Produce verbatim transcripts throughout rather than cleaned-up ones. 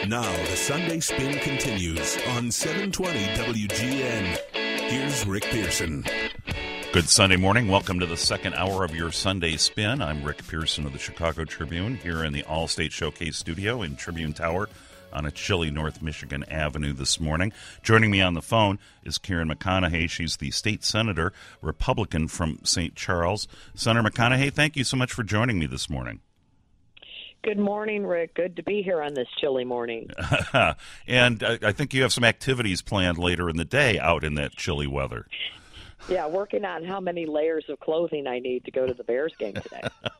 Now the Sunday Spin continues on seven twenty W G N. Here's Rick Pearson. Good Sunday morning. Welcome to the second hour of your Sunday Spin. I'm Rick Pearson of the Chicago Tribune here in the All-State Showcase studio in Tribune Tower on a chilly North Michigan Avenue this morning. Joining me on the phone is Karen McConaughey. She's the state senator, Republican from Saint Charles. Senator McConaughey, thank you so much for joining me this morning. Good morning, Rick. Good to be here on this chilly morning. And I, I think you have some activities planned later in the day out in that chilly weather. Yeah, working on how many layers of clothing I need to go to the Bears game today.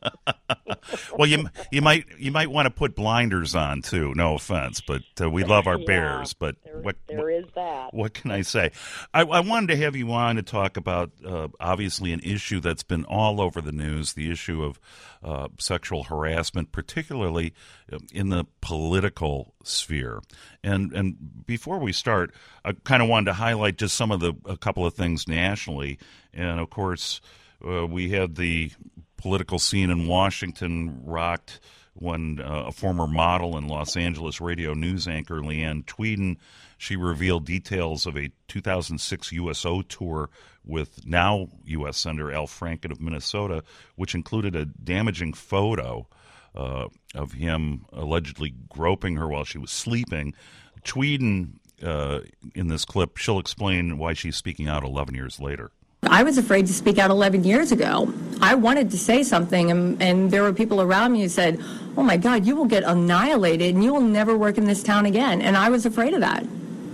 Well, you you might you might want to put blinders on too. No offense, but uh, we love our yeah, Bears. But there, what there what, is that. What can I say? I, I wanted to have you on to talk about uh, obviously an issue that's been all over the news: the issue of uh, sexual harassment, particularly in the political sphere. And and before we start, I kind of wanted to highlight just some of the a couple of things nationally. And of course, uh, we had the political scene in Washington rocked when uh, a former model and Los Angeles radio news anchor, Leanne Tweeden, she revealed details of a two thousand six U S O tour with now U S Senator Al Franken of Minnesota, which included a damaging photo uh, of him allegedly groping her while she was sleeping. Tweeden, uh, in this clip, she'll explain why she's speaking out eleven years later. I was afraid to speak out eleven years ago. I wanted to say something, and, and there were people around me who said, oh, my God, you will get annihilated, and you will never work in this town again. And I was afraid of that.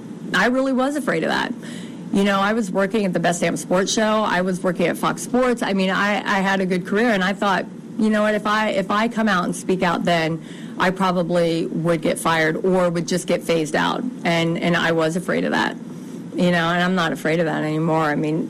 I really was afraid of that. You know, I was working at the Best Damn Sports Show. I was working at Fox Sports. I mean, I, I had a good career, and I thought, you know what, if I if I come out and speak out then, I probably would get fired or would just get phased out. And, and I was afraid of that. You know, and I'm not afraid of that anymore. I mean,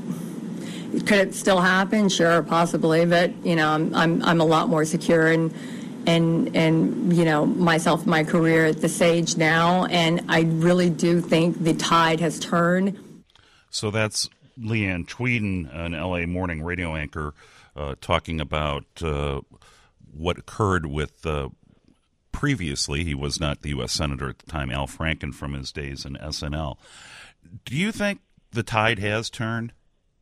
could it still happen? Sure, possibly, but you know, I'm I'm I'm a lot more secure and and and you know myself, my career at this age now, and I really do think the tide has turned. So that's Leanne Tweeden, an L A morning radio anchor, uh, talking about uh, what occurred with uh, previously. He was not the U S Senator at the time, Al Franken, from his days in S N L. Do you think the tide has turned,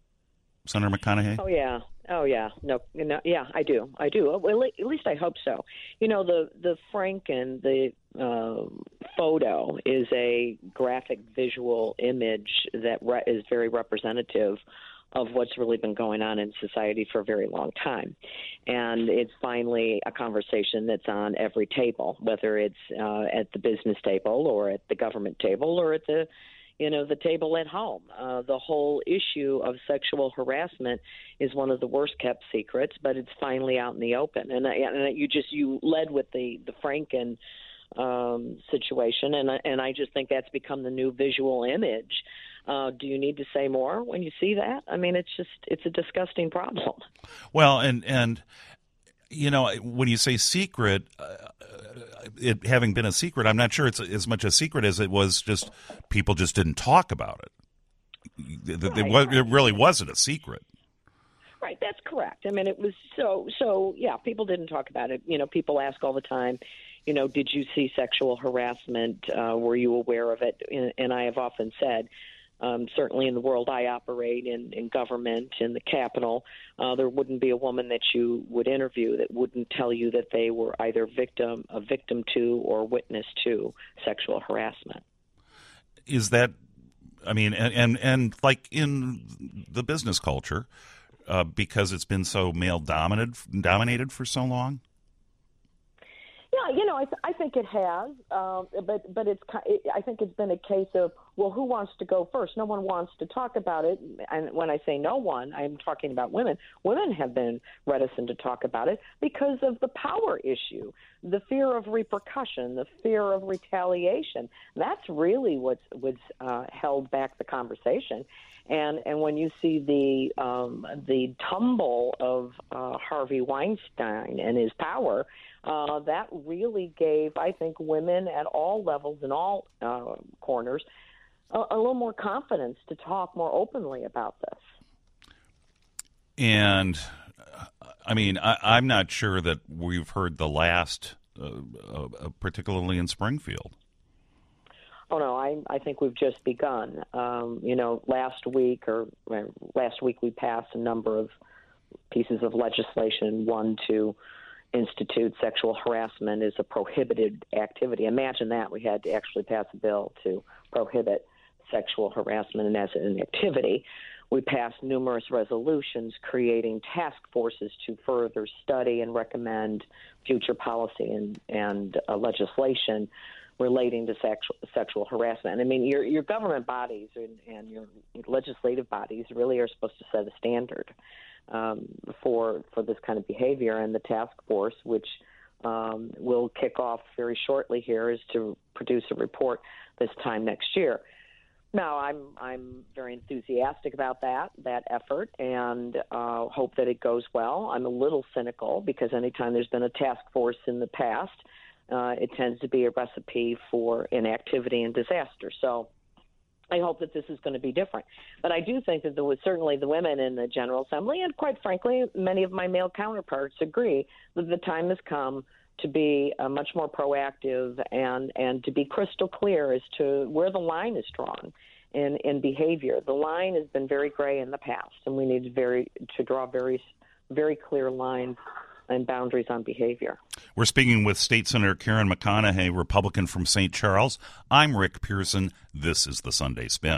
Senator McConaughey? Oh, yeah. Oh, yeah. No, no, yeah, I do. I do. Well, at least I hope so. You know, the, the Franken, the uh, photo is a graphic visual image that re- is very representative of what's really been going on in society for a very long time. And it's finally a conversation that's on every table, whether it's uh, at the business table or at the government table or at the you know, the table at home. Uh, the whole issue of sexual harassment is one of the worst kept secrets, but it's finally out in the open. And, and you just, you led with the, the Franken um, situation, and, and I just think that's become the new visual image. Uh, do you need to say more when you see that? I mean, it's just, it's a disgusting problem. Well, and, and you know, when you say secret, uh, it having been a secret, I'm not sure it's as much a secret as it was just people just didn't talk about it. It, right, it, right. it really wasn't a secret. Right, that's correct. I mean, it was so, so, yeah, people didn't talk about it. You know, people ask all the time, you know, did you see sexual harassment? Uh, were you aware of it? And, and I have often said, Um, certainly in the world I operate in, in government, in the Capitol, uh, there wouldn't be a woman that you would interview that wouldn't tell you that they were either victim, a victim to, or witness to sexual harassment. Is that, I mean, and and, and like in the business culture, uh, because it's been so male dominated dominated for so long? Yeah, you know, I, th- I think it has, um, but but it's it, I think it's been a case of, well, who wants to go first? No one wants to talk about it, and when I say no one, I'm talking about women. Women have been reticent to talk about it because of the power issue, the fear of repercussion, the fear of retaliation. That's really what's what's uh, held back the conversation. And and when you see the um, the tumble of uh, Harvey Weinstein and his power, uh, that really gave, I think, women at all levels and all uh, corners a, a little more confidence to talk more openly about this. And, I mean, I, I'm not sure that we've heard the last, uh, uh, particularly in Springfield. Oh, no, I, I think we've just begun. Um, you know, last week or uh, last week we passed a number of pieces of legislation, one to institute sexual harassment as a prohibited activity. Imagine that. We had to actually pass a bill to prohibit sexual harassment and as an activity. We passed numerous resolutions creating task forces to further study and recommend future policy and, and uh, legislation relating to sexual sexual harassment. I mean, your your government bodies and, and your legislative bodies really are supposed to set a standard um, for for this kind of behavior. And the task force, which um, will kick off very shortly here, is to produce a report this time next year. Now, I'm I'm very enthusiastic about that that effort and uh, hope that it goes well. I'm a little cynical because anytime there's been a task force in the past, Uh, it tends to be a recipe for inactivity and disaster. So I hope that this is going to be different. But I do think that there was certainly the women in the General Assembly, and quite frankly, many of my male counterparts agree that the time has come to be uh, much more proactive and, and to be crystal clear as to where the line is drawn in, in behavior. The line has been very gray in the past, and we need to, very, to draw very, very clear lines and boundaries on behavior. We're speaking with State Senator Karen McConaughey, Republican from Saint Charles. I'm Rick Pearson. This is the Sunday Spin.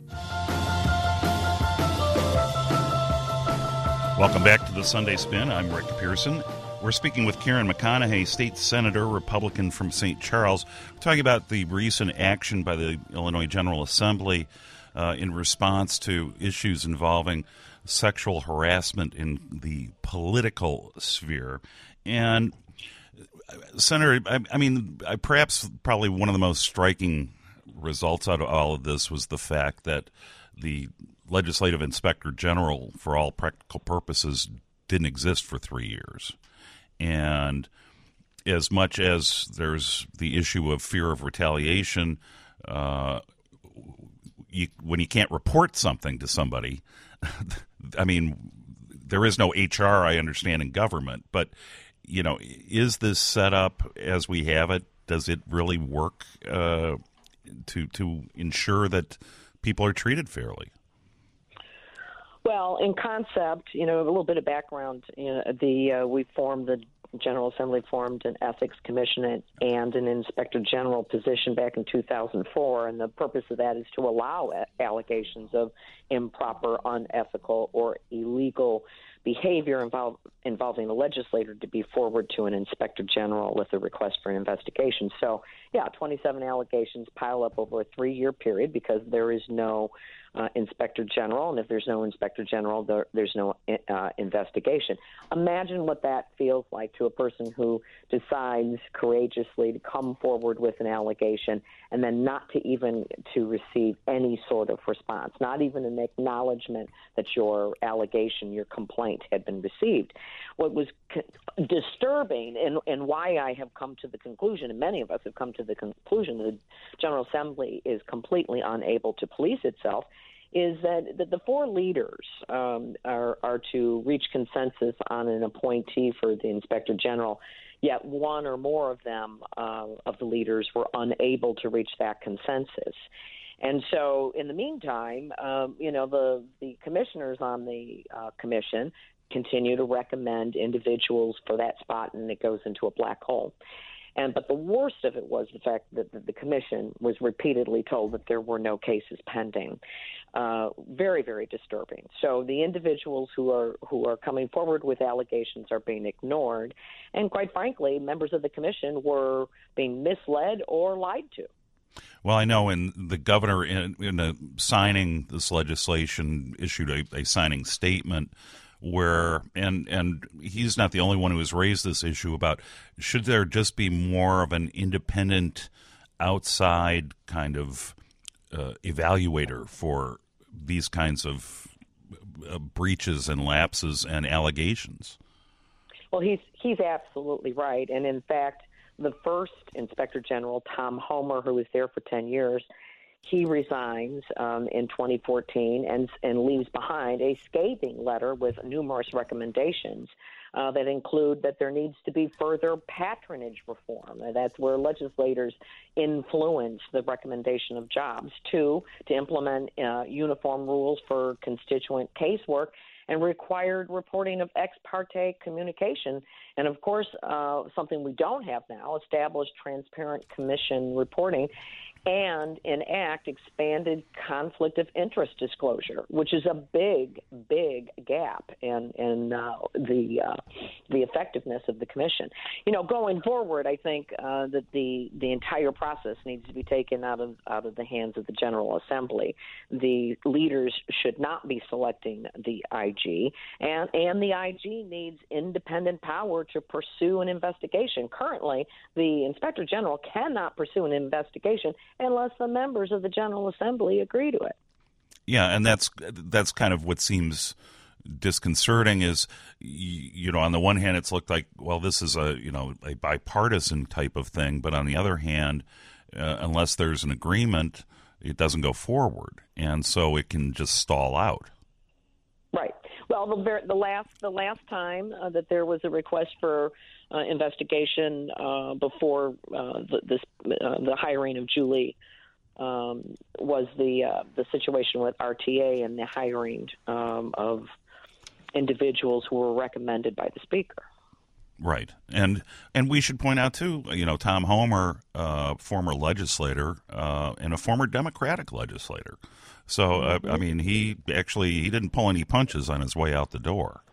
Welcome back to the Sunday Spin. I'm Rick Pearson. We're speaking with Karen McConaughey, State Senator, Republican from Saint Charles. We're talking about the recent action by the Illinois General Assembly uh, in response to issues involving sexual harassment in the political sphere. And, Senator, I, I mean, I, perhaps probably one of the most striking results out of all of this was the fact that the Legislative Inspector General, for all practical purposes, didn't exist for three years. And as much as there's the issue of fear of retaliation, uh, you, when you can't report something to somebody, I mean, there is no H R, I understand, in government, but, you know, is this set up as we have it? Does it really work uh, to to ensure that people are treated fairly? Well, in concept, you know, a little bit of background. You know, the uh, we formed the General Assembly formed an ethics commission and an inspector general position back in two thousand four, and the purpose of that is to allow allegations of improper, unethical, or illegal behavior involve, involving the legislator to be forwarded to an inspector general with a request for an investigation. So, yeah, twenty-seven allegations pile up over a three-year period because there is no uh, inspector general, and if there's no inspector general, there, there's no uh, investigation. Imagine what that feels like to a person who decides courageously to come forward with an allegation and then not to even to receive any sort of response, not even an acknowledgement that your allegation, your complaint had been received. What was co- disturbing and, and why I have come to the conclusion, and many of us have come to the conclusion that the General Assembly is completely unable to police itself, is that, that the four leaders um, are, are to reach consensus on an appointee for the Inspector General, yet one or more of them, uh, of the leaders, were unable to reach that consensus. And so in the meantime, um, you know, the, the commissioners on the uh, commission continue to recommend individuals for that spot, and it goes into a black hole. And but the worst of it was the fact that the, the commission was repeatedly told that there were no cases pending. Uh, very, very disturbing. So the individuals who are who are coming forward with allegations are being ignored, and quite frankly, members of the commission were being misled or lied to. Well, I know in the governor, in, in a, signing this legislation, issued a, a signing statement where, and and he's not the only one who has raised this issue about should there just be more of an independent, outside kind of uh, evaluator for these kinds of uh, breaches and lapses and allegations. Well, he's he's absolutely right, and in fact, the first Inspector General, Tom Homer, who was there for ten years, He resigns um, in twenty fourteen and, and leaves behind a scathing letter with numerous recommendations uh, that include that there needs to be further patronage reform. That's where legislators influence the recommendation of jobs. Two, to implement uh, uniform rules for constituent casework and required reporting of ex parte communication. And, of course, uh, something we don't have now, established transparent commission reporting, and enact expanded conflict of interest disclosure, which is a big, big gap in in uh, the uh, the effectiveness of the commission. You know, going forward, I think uh, that the the entire process needs to be taken out of out of the hands of the General Assembly. The leaders should not be selecting the I G, and and the I G needs independent power to pursue an investigation. Currently, the Inspector General cannot pursue an investigation unless the members of the General Assembly agree to it. Yeah, and that's that's kind of what seems disconcerting is, you know, on the one hand, it's looked like, well, this is a, you know, a bipartisan type of thing, but on the other hand, uh, unless there's an agreement, it doesn't go forward, and so it can just stall out. Right. Well, the, the last the last time uh, that there was a request for uh, investigation uh, before uh, the, this uh, the hiring of Julie um, was the uh, the situation with R T A and the hiring um, of individuals who were recommended by the Speaker. Right, and and we should point out too, you know, Tom Homer, uh, former legislator uh, and a former Democratic legislator. So, uh, I mean, he actually he didn't pull any punches on his way out the door.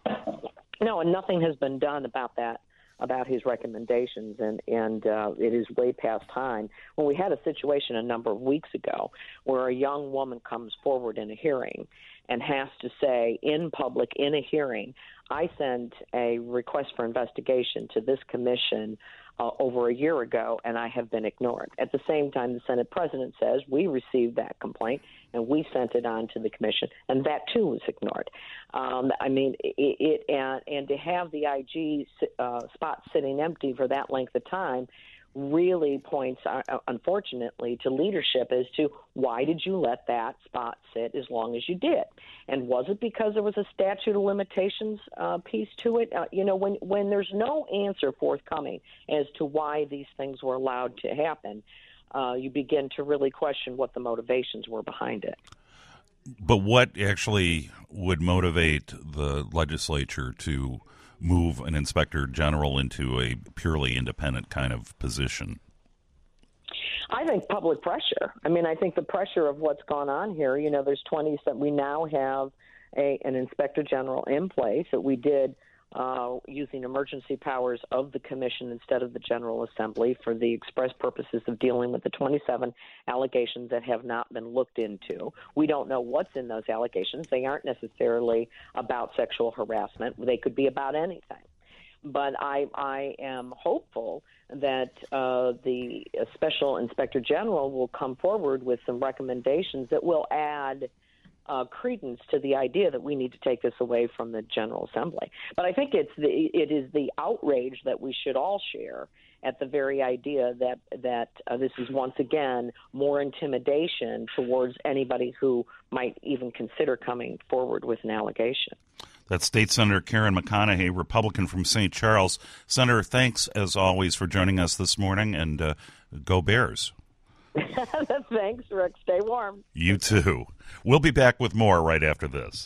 No, and nothing has been done about that, about his recommendations, and, and uh, it is way past time. When we had a situation a number of weeks ago where a young woman comes forward in a hearing and has to say in public, in a hearing, I sent a request for investigation to this commission uh, over a year ago, and I have been ignored. At the same time, the Senate president says we received that complaint, and we sent it on to the commission, and that, too, was ignored. Um, I mean, it, it and, and to have the I G uh, spot sitting empty for that length of time really points, uh, unfortunately, to leadership as to why did you let that spot sit as long as you did? And was it because there was a statute of limitations uh, piece to it? Uh, you know, when, when there's no answer forthcoming as to why these things were allowed to happen, uh, you begin to really question what the motivations were behind it. But what actually would motivate the legislature to move an inspector general into a purely independent kind of position? I think public pressure. I mean, I think the pressure of what's gone on here, you know, there's twenty, we now have a, an inspector general in place that we did uh, using emergency powers of the commission instead of the General Assembly for the express purposes of dealing with the twenty-seven allegations that have not been looked into. We don't know what's in those allegations. They aren't necessarily about sexual harassment. They could be about anything. But I, I am hopeful that uh, the Special Inspector General will come forward with some recommendations that will add uh, credence to the idea that we need to take this away from the General Assembly. But I think it's the, it is the outrage that we should all share at the very idea that that uh, this is once again more intimidation towards anybody who might even consider coming forward with an allegation. That's State Senator Karen McConaughey, Republican from Saint Charles. Senator, thanks, as always, for joining us this morning, and uh, go Bears. Thanks, Rick. Stay warm. You too. We'll be back with more right after this.